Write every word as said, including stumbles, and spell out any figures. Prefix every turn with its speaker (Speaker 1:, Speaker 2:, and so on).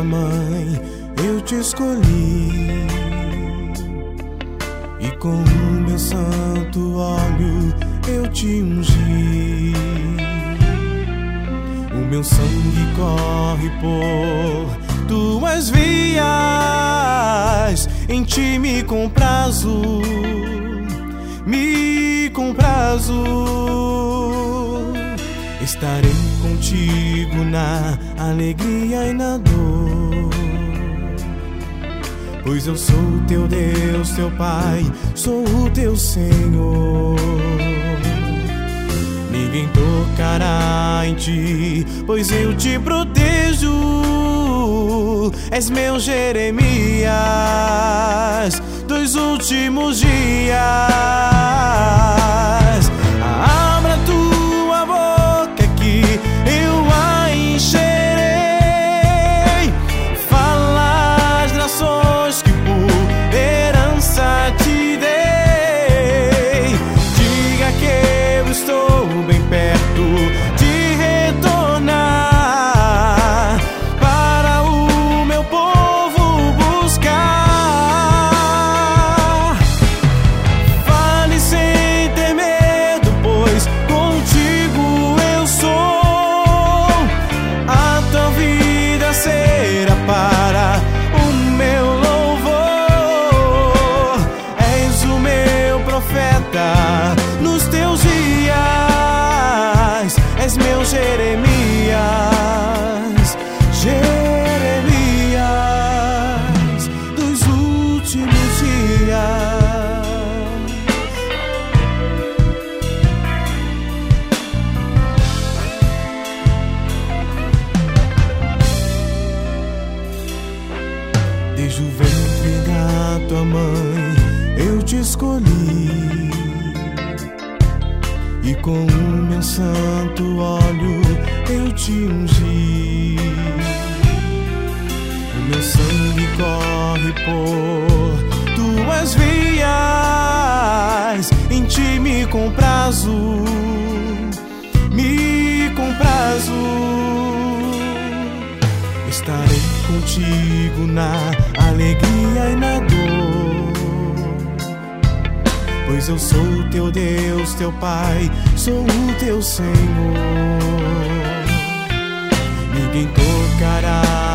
Speaker 1: tua mãe eu te escolhi, e com o meu santo óleo eu te ungi. O meu sangue corre por tuas vias, em ti me comprazo, me comprazo. Estarei contigo na alegria e na dor, pois eu sou teu Deus, teu Pai, sou o teu Senhor. Ninguém tocará em ti, pois eu te protejo. És meu Jeremias dos últimos dias. Abra tua boca que eu a encherei. Fala as nações que por herança te dei. Diga que eu estou bem perto de retornar para o meu povo buscar. Fale sem ter medo, pois contigo eu sou. A tua vida será para o meu louvor. És o meu profeta nos teus dias. És meu Jeremias, Jeremias dos últimos dias. Desde o ventre da tua mãe eu te escolhi, e com o meu santo óleo eu te ungi. O meu sangue corre por tuas vias, em ti me comprazo, me comprazo. Estarei contigo na alegria e na dor, pois eu sou teu Deus, teu Pai, sou o teu Senhor. Ninguém tocará